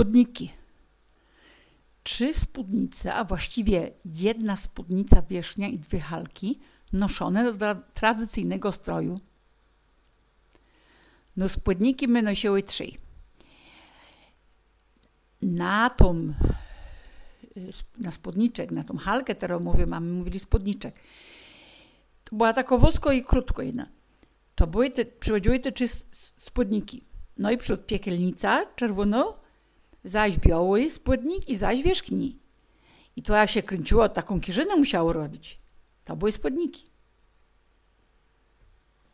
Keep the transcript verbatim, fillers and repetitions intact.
spódniki. Trzy spódnice, a właściwie jedna spódnica wierzchnia i dwie halki, noszone do tradycyjnego stroju. No spódniki my nosiły trzy. Na tą, na spódniczek, na tą halkę, teraz mówię, mamy mówili spódniczek. To była taka wąsko i krótko jedna. To były te, przychodziły te trzy spódniki. No i przód piekielnica czerwono, zaś biały spódnik i zaś wierzchni. I to jak się kręciło, taką kierzynę musiało robić. To były spódniki.